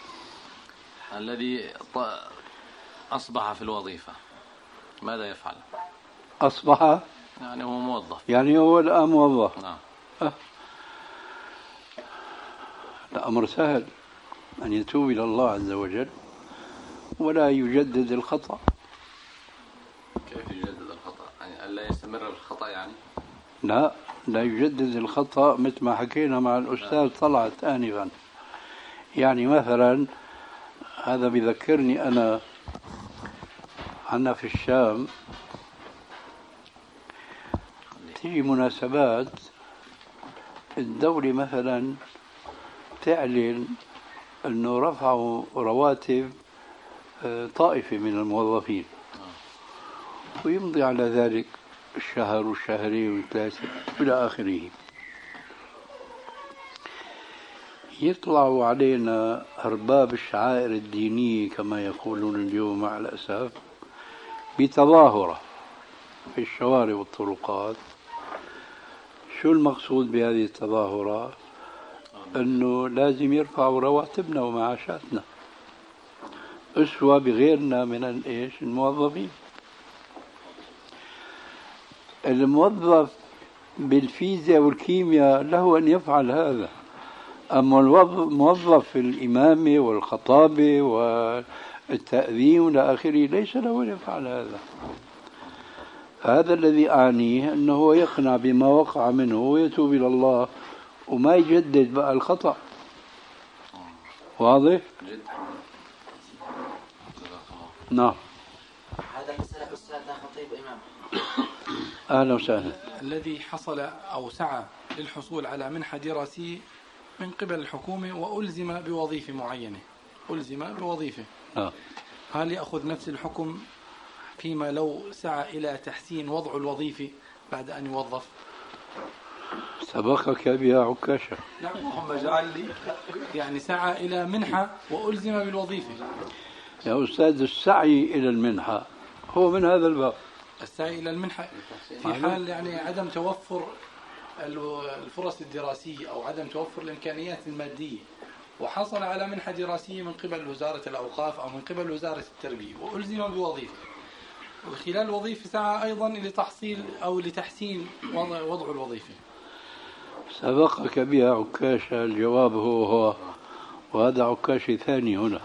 الذي أصبح في الوظيفة ماذا يفعل؟ أصبح يعني هو موظف، يعني هو الآن موظف. نعم. الأمر سهل، أن يتوب إلى الله عز وجل ولا يجدد الخطأ. كيف يجدد الخطأ؟ يعني ألا يستمر الخطأ يعني؟ لا يجدد الخطأ مثل ما حكينا مع الأستاذ طلعت آنفا. يعني مثلا هذا بذكرني أنا عنا في الشام تيجي مناسبات الدولة مثلا تعلن أنه رفعوا رواتب طائفة من الموظفين، ويمضي على ذلك الشهر والشهرين والثلاثة إلى آخره. يطلعوا علينا أرباب الشعائر الدينية كما يقولون اليوم مع الأسف بتظاهرة في الشوارع والطرقات. شو المقصود بهذه التظاهرة؟ أنه لازم يرفعوا رواتبنا ومعاشاتنا أسوة بغيرنا من الموظفين. الموظف بالفيزياء والكيمياء له أن يفعل هذا، أما الموظف في الإمامة والخطابة والتأذين وإلى آخره ليس له أن يفعل هذا. هذا الذي أعنيه أنه يقنع بما وقع منه ويتوب إلى الله وما يجدد بقى الخطأ. واضح؟ نعم. هذا مسألة أستاذنا خطيب إمام. أهلا وسهلا. الذي حصل أو سعى للحصول على منحة دراسية من قبل الحكومة وألزم بوظيفة معينة، ألزم بوظيفة، هل يأخذ نفس الحكم فيما لو سعى إلى تحسين وضع الوظيفة بعد أن يوظف؟ سبقك بها عكاشة. نعم، هم جعل لي يعني سعى إلى منحة وألزم بالوظيفة. يا أستاذ، السعي إلى المنحة هو من هذا الباب. السعي إلى المنحة في حال يعني عدم توفر الفرص الدراسية أو عدم توفر الإمكانيات المادية، وحصل على منحة دراسية من قبل وزارة الأوقاف أو من قبل وزارة التربية وألزم بوظيفة، وخلال الوظيفة سعى أيضا لتحصيل أو لتحسين وضع الوظيفة. سبقك بها عكاشة. الجواب هو وهذا عكاشة ثاني هنا.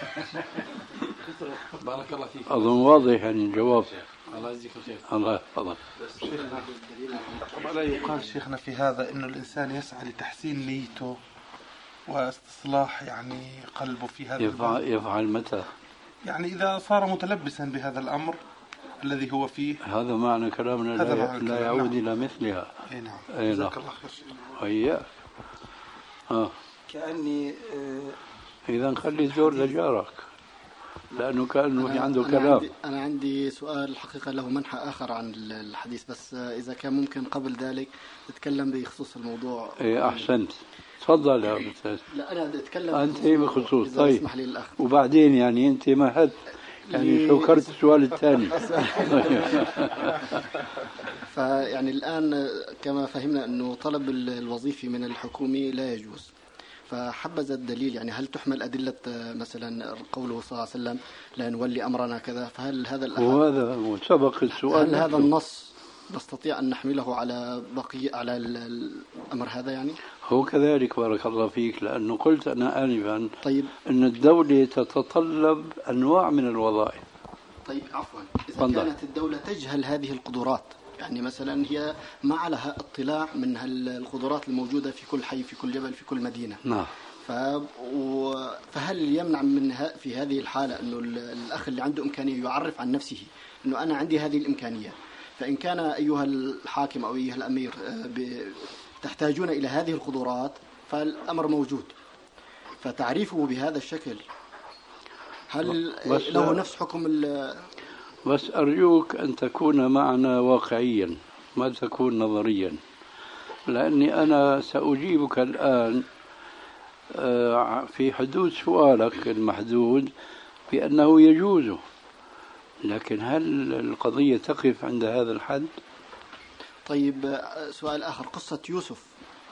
بارك الله فيك. أظن واضح يعني الجواب. الله يجزيك الخير. الله يحفظك. طبعا لا يقال شيخنا في هذا إنه الإنسان يسعى لتحسين نيته واستصلاح يعني قلبه في هذا يفعل متى؟ يعني إذا صار متلبسا بهذا الأمر الذي هو فيه. هذا معنى كلامنا لا يعود إلى مثلها. نعم. جزاك الله خير. هيا. كأني إذا خلي الزور لجارك لأنه كأنه عنده كلام. أنا عندي سؤال حقيقة له منحى آخر عن الحديث، بس إذا كان ممكن قبل ذلك تتكلم بخصوص الموضوع. إيه أحسنت، تفضل يا أستاذ. لا أنا أتكلم أنت بخصوص. طيب اسمح لي الأخ. وبعدين يعني أنت ما هد يعني شكرت السؤال الثاني. فيعني الآن كما فهمنا أنه طلب الوظيفة من الحكومة لا يجوز، فحبذ الدليل، يعني هل تحمل أدلة مثلا قوله صلى الله عليه وسلم لا نولي أمرنا كذا، فهل هذا وهذا سبق السؤال، هل هذا النص نستطيع أن نحمله على على الأمر هذا يعني؟ هو كذلك بارك الله فيك، لأنه قلت أنا آنفا طيب أن الدولة تتطلب أنواع من الوظائف. طيب عفوا، إذا كانت الدولة تجهل هذه القدرات، يعني مثلا هي ما لها اطلاع من القدرات الموجودة في كل حي في كل جبل في كل مدينة. نعم. فهل يمنع من في هذه الحالة أنه الأخ اللي عنده إمكانية يعرف عن نفسه أنه أنا عندي هذه الإمكانية، فإن كان أيها الحاكم أو أيها الأمير تحتاجون إلى هذه القدرات فالأمر موجود، فتعريفه بهذا الشكل هل له نفس حكم بس أرجوك أن تكون معنا واقعيا ما تكون نظريا، لأني أنا سأجيبك الآن في حدود سؤالك المحدود بأنه يجوز، لكن هل القضية تقف عند هذا الحد؟ طيب سؤال آخر، قصة يوسف.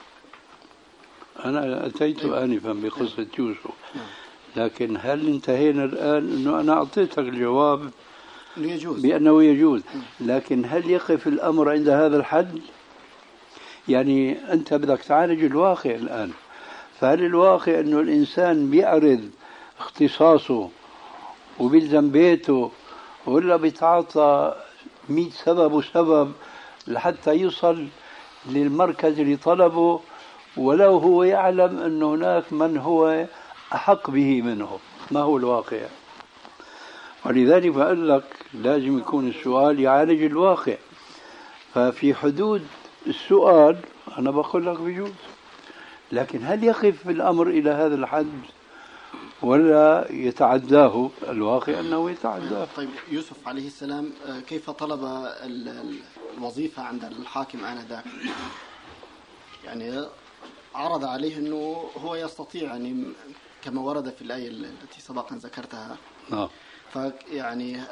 أنا أتيت آنفا بقصة يوسف، لكن هل انتهينا الآن أنه أنا أعطيتك الجواب يجوز بأنه يجوز، لكن هل يقف الأمر عند هذا الحد؟ يعني أنت بدك تعالج الواقع الآن، فهل الواقع أنه الإنسان بيعرض اختصاصه وبيلزم بيته، ولا بيتعاطى 100 سبب وسبب لحتى يصل للمركز اللي طلبه، ولو هو يعلم أن هناك من هو أحق به منه؟ ما هو الواقع؟ ولذلك بقول لك لازم يكون السؤال يعالج الواقع. ففي حدود السؤال أنا بقول لك بيجوز، لكن هل يقف الأمر إلى هذا الحد ولا يتعداه؟ الواقع أنه يتعداه. طيب يوسف عليه السلام كيف طلب الوظيفة عند الحاكم آنذاك؟ يعني عرض عليه أنه هو يستطيع، يعني كما ورد في الآية التي سبقا ذكرتها. نعم. فيعني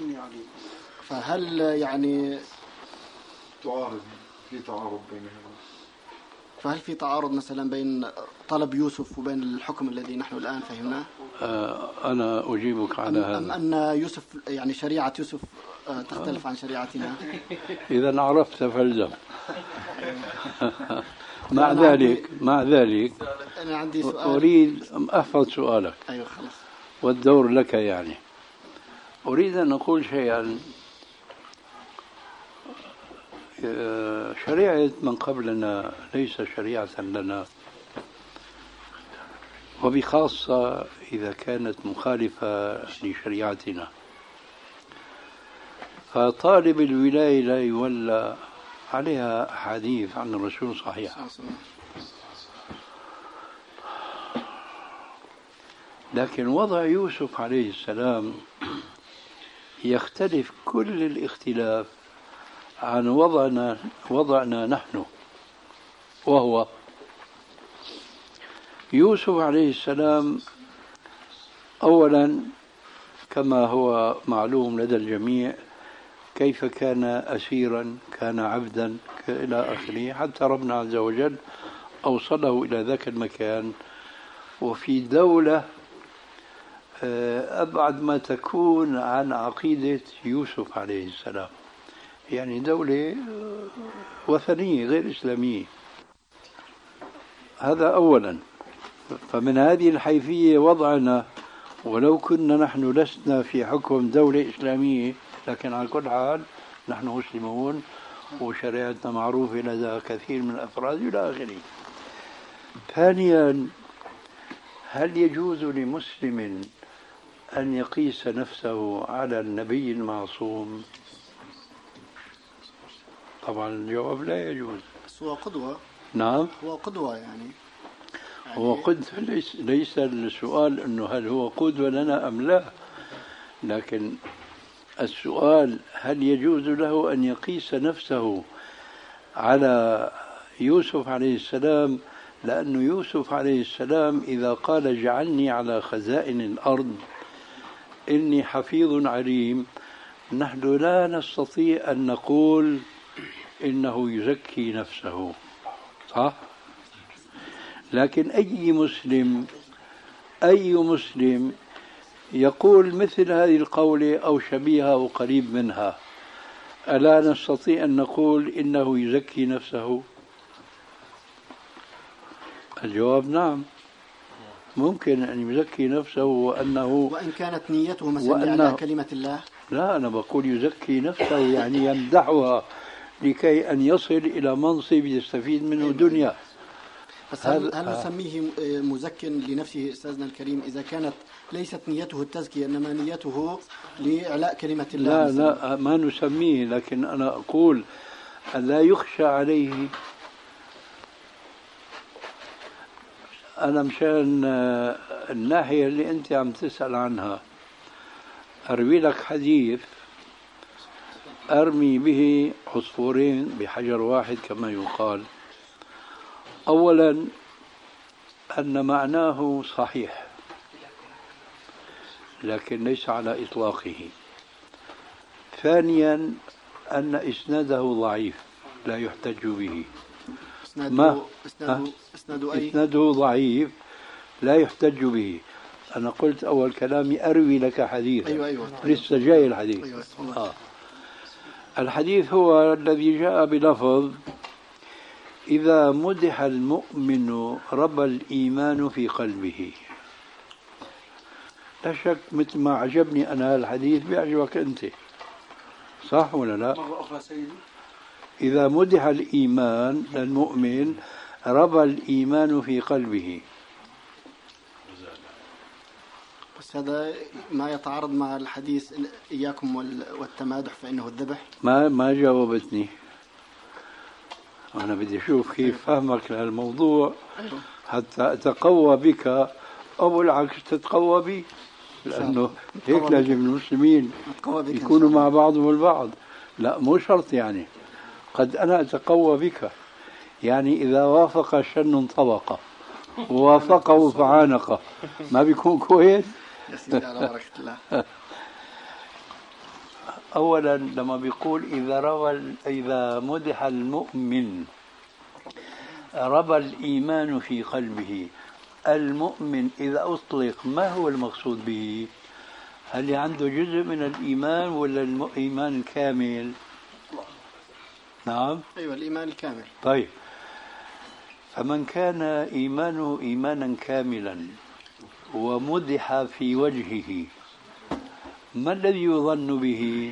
فهل يعني في تعارض بينهما؟ فهل في تعارض مثلا بين طلب يوسف وبين الحكم الذي نحن الآن فهمناه؟ أنا أجيبك على هذا. أم أن يوسف يعني شريعة يوسف تختلف عن شريعتنا؟ إذا عرفت فالزم. مع ذلك أنا عندي سؤال أريد أحفظ سؤالك. أيوة خلاص. والدور لك يعني. أريد أن أقول شيئا. شريعة من قبلنا ليس شريعة لنا، وبخاصة إذا كانت مخالفة لشريعتنا. فطالب الولاية لا يولى عليها أحاديث عن الرسول صحيحة، لكن وضع يوسف عليه السلام يختلف كل الاختلاف عن وضعنا نحن، وهو يوسف عليه السلام أولا كما هو معلوم لدى الجميع كيف كان أسيرا، كان عبدا إلى آخره، حتى ربنا عز وجل أوصله إلى ذاك المكان، وفي دولة أبعد ما تكون عن عقيدة يوسف عليه السلام، يعني دولة وثنية غير إسلامية. هذا أولا. فمن هذه الحيثية وضعنا، ولو كنا نحن لسنا في حكم دولة إسلامية، لكن على كل حال نحن مسلمون وشريعتنا معروفة لدى كثير من الأفراد إلى آخره. ثانيا، هل يجوز لمسلم أن يقيس نفسه على النبي المعصوم؟ طبعا الجواب لا يجوز. بس هو قدوة. نعم هو قدوة يعني هو قدوة. ليس السؤال أنه هل هو قدوة لنا أم لا، لكن السؤال هل يجوز له أن يقيس نفسه على يوسف عليه السلام؟ لأن يوسف عليه السلام إذا قال اجعلني على خزائن الأرض إني حفيظ عليم، نحن لا نستطيع أن نقول إنه يزكي نفسه، صح؟ لكن أي مسلم يقول مثل هذه القولة أو شبيهة أو قريب منها، ألا نستطيع أن نقول إنه يزكي نفسه؟ الجواب نعم، ممكن أن يزكي نفسه وإن كانت نيته مثلا على كلمة الله. لا، أنا بقول يزكي نفسه يعني يمدحها لكي أن يصل إلى منصب يستفيد منه دنيا. بس هل نسميه مزك لنفسه أستاذنا الكريم إذا كانت ليست نيته التزكية إنما نيته لإعلاء كلمة الله؟ لا ما نسميه، لكن أنا أقول أن لا يخشى عليه. أنا مشان الناحية اللي أنت عم تسأل عنها أروي لك حديث أرمي به عصفورين بحجر واحد كما يقال. أولا أن معناه صحيح لكن ليس على إطلاقه. ثانيا أن إسناده ضعيف لا يحتج به. إسناده ضعيف لا يحتج به. أنا قلت أول كلامي أروي لك حديثا. أيوة. لسه جاي الحديث. أيوة. الحديث هو الذي جاء بلفظ إذا مدح المؤمن ربى الإيمان في قلبه. لا شك مثل ما عجبني أنا الحديث بيعجبك أنت، صح ولا لا؟ مرة أخرى سيدي. إذا مدح الإيمان للمؤمن ربى الإيمان في قلبه. بس هذا ما يتعارض مع الحديث إياكم والتمادح فإنه الذبح. ما جاوبتني. أنا بدي أشوف كيف فهمك لهالموضوع حتى أتقوى بك أو العكس تتقوى بي، لأنه هيك لازم المسلمين يكونوا مع بعضهم البعض. لا مو شرط يعني، قد أنا أتقوى بك يعني إذا وافق شن طبقة ووافقه فعانقه ما بيكون كويس؟ يا سيدي على بركة الله. أولا لما بيقول إذا مدح المؤمن ربى الإيمان في قلبه، المؤمن إذا أطلق ما هو المقصود به؟ هل عنده جزء من الإيمان ولا الإيمان كامل؟ نعم أيوة الإيمان الكامل. طيب، فمن كان إيمانه إيمانا كاملا ومدح في وجهه، ما الذي يظن به؟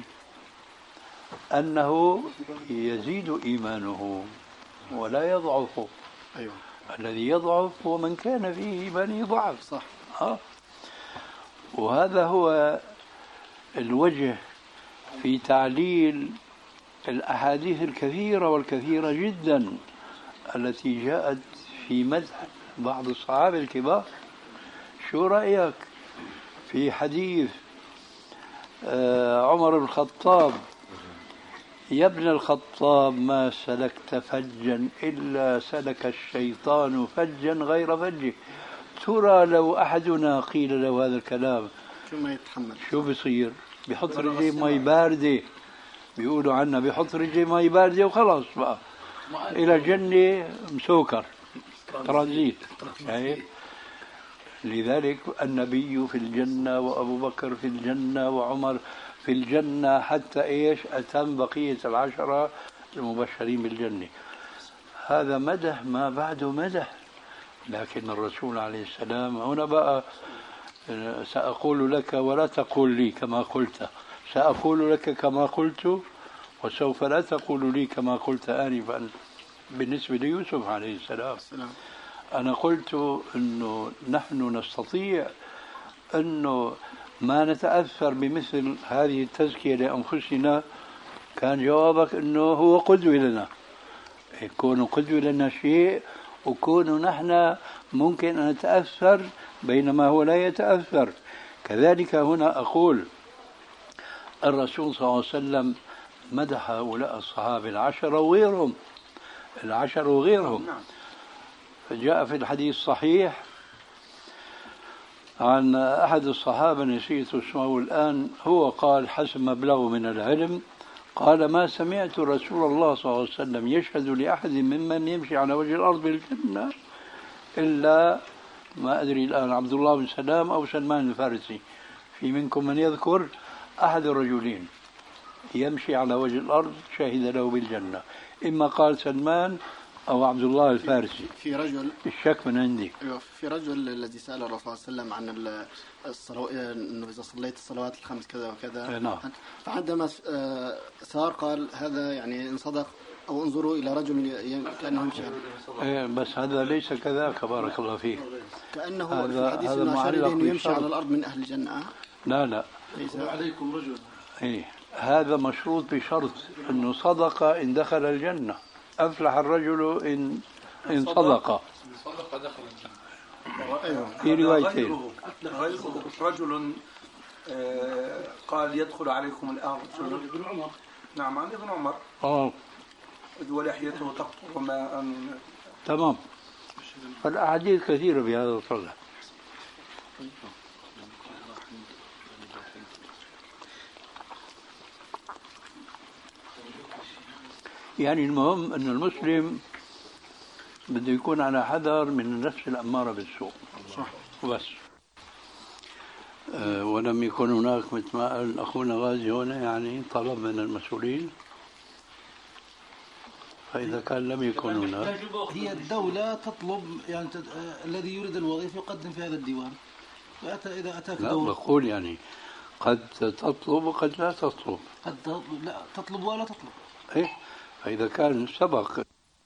أنه يزيد إيمانه ولا يضعف. أيوة. الذي يضعف هو من كان فيه إيمانه ضعف. صح. وهذا هو الوجه في تعليل الأحاديث الكثيرة والكثيرة جدا التي جاءت في مدح بعض الصحابة الكبار. شو رأيك في حديث عمر بن الخطاب: يا ابن الخطاب ما سلكت فجا إلا سلك الشيطان فجا غير فجه. ترى لو أحدنا قيل له هذا الكلام شو ما يتحمل، شو بيصير؟ بيحط رجليه مي باردة، بيقولوا عنا بيحط رجليه مي باردة وخلاص بقى إلى الجنة مسوكر ترانزيت. لذلك النبي في الجنة وأبو بكر في الجنة وعمر في الجنة حتى إيش أتم بقية العشرة المبشرين بالجنة. هذا مدح ما بعده مدح. لكن الرسول عليه السلام هنا بقى سأقول لك ولا تقول لي كما قلت، سأقول لك كما قلت وسوف لا تقول لي كما قلت آنفا بالنسبة ليوسف عليه السلام. أنا قلت أنه نحن نستطيع أنه ما نتأثر بمثل هذه التزكية لأنفسنا. كان جوابك أنه هو قدوة لنا، يكون قدوة لنا شيء وكون نحن ممكن أن نتأثر بينما هو لا يتأثر. كذلك هنا أقول الرسول صلى الله عليه وسلم مدح هؤلاء الصحابة العشرة وغيرهم، العشرة وغيرهم. فجاء في الحديث الصحيح عن أحد الصحابة نسيت اسمه الآن، هو قال حسب مبلغه من العلم، قال: ما سمعت رسول الله صلى الله عليه وسلم يشهد لأحد ممن يمشي على وجه الأرض بالجنة إلا ما أدري الآن عبد الله بن سلام أو سلمان الفارسي. في منكم من يذكر أحد الرجلين يمشي على وجه الأرض شهد له بالجنة، إما قال سلمان أو عبد الله الفارسي. في رجل الشك من عندي. في رجل الذي سأل الرسول صلى الله عليه وسلم عن الصلوات، إنه إذا صليت الصلوات الخمس كذا وكذا. نعم. فعندما سار قال هذا يعني إن صدق أو انظروا إلى رجل كأنه يمشي. بس هذا ليس كذاك بارك الله فيك. كأنه في الحديث إنه يمشي على الأرض من أهل الجنة. لا ليس عليكم رجل. هذا مشروط بشرط أنه صدق إن دخل الجنة. أفلح الرجل إن صدق دخل الجنة. في روايتين. رجل قال يدخل عليكم الآن ابن عمر. نعم عن ابن عمر. ولحيته تقطر ماء. تمام. فالأحاديث كثيرة بهذا الصدق. يعني المهم أن المسلم بده يكون على حذر من النفس الأمارة بالسوء. صح. وبس. ولم يكن هناك مثل ما قال أخونا غازي هنا يعني طلب من المسؤولين، فإذا كان لم يكن هناك هي الدولة تطلب يعني الذي يريد الوظيفة يقدم في هذا الديوان. إذا أتاك لا دولة بقول يعني قد تطلب وقد لا تطلب. قد لا تطلب ولا تطلب. إيه؟ فإذا كان سبق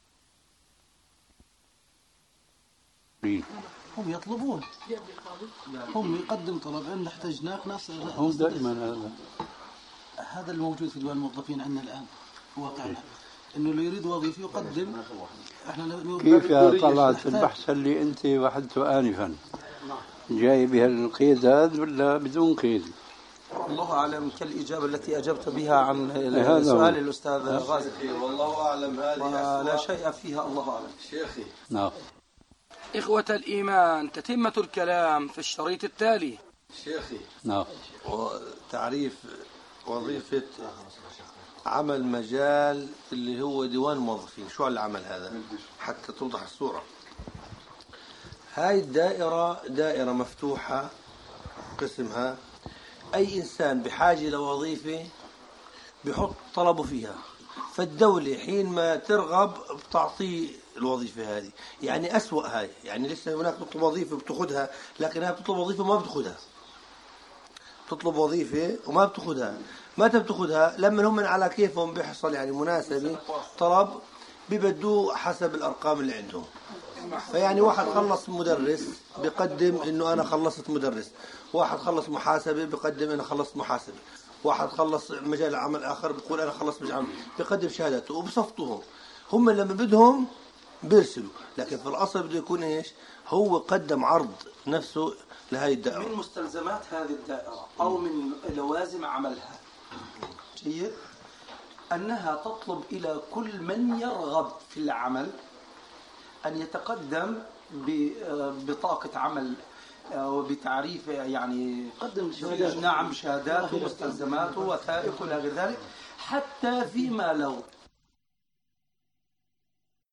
هم يطلبون، هم يقدم طلب أن احتجناك ناس. هم دائما هذا الموجود في ديوان الموظفين عندنا الآن واقعنا. انه اللي يريد وظيفه يقدم. كيف يا طلعت البحث اللي انت وحدته انفا جاي بهالقيد هذا ولا بدون قيد؟ الله أعلم كالإجابة التي أجبت بها عن هذا سؤال الأستاذ غازي. والله أعلم هذه لا شيء فيها الله أعلم. شيخي نعم. إخوة الإيمان، تتمة الكلام في الشريط التالي. شيخي نعم. تعريف وظيفة عمل مجال اللي هو ديوان موظفين، شو العمل هذا حتى توضح الصورة؟ هاي الدائرة دائرة مفتوحة قسمها، أي إنسان بحاجة لوظيفة بحط طلبه فيها، فالدولة حين ما ترغب بتعطيه الوظيفة هذه. يعني أسوأ هاي، يعني لسه هناك تطلب وظيفة بتأخذها، لكن هاي بتطلب وظيفة ما بتأخذها، تطلب وظيفة وما بتأخذها. متى بتأخذها؟ لما هم على كيفهم بيحصل يعني مناسبة طلب بيبدوه حسب الأرقام اللي عندهم. فيعني واحد خلص مدرس بيقدم إنه أنا خلصت مدرس، واحد خلص محاسبة بيقدم أنا خلصت محاسبة، واحد خلص مجال عمل آخر بيقول أنا خلصت مجال عمل، بيقدم شهادته وبصفطهم. هم لما بدهم بيرسلوا، لكن في الأصل بده يكون إيش؟ هو قدم عرض نفسه لهذه الدائرة. من مستلزمات هذه الدائرة أو من لوازم عملها جيد أنها تطلب إلى كل من يرغب في العمل أن يتقدم ببطاقة عمل وبتعريف يعني قدم نعم شهاداته ومستلزماته وثائق إلى غير ذلك، حتى فيما لو